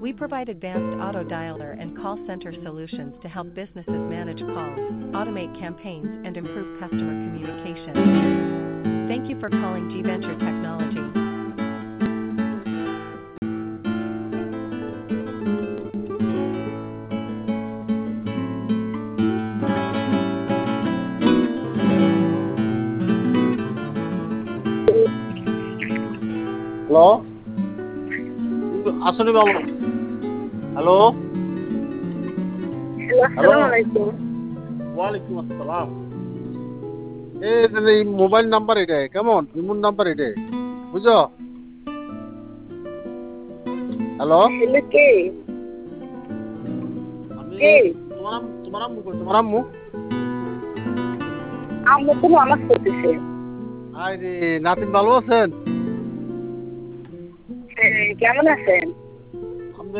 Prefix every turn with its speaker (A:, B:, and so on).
A: We provide advanced auto dialer and call center solutions to help businesses manage calls, automate campaigns, and improve customer communication. Thank you for calling G Venture Technology.
B: Hello, আসলে বাবু। Hello.
C: Hello,
B: hello,
C: আসসালামু আলাইকুম।
B: ওয়ালাইকুম আসসালাম। এই mobile number এটা কেমন ইমুন number এটা বুঝো? হ্যালো,
C: হ্যালো, কে?
B: আমি
C: কে?
B: তোমার আম্মু কই? তোমার আম্মু?
C: আম্মু তো নামাজ পড়তেছে।
B: আরে নাতিন ভালো আছেন?
C: হ্যাঁ, কেমন আছেন?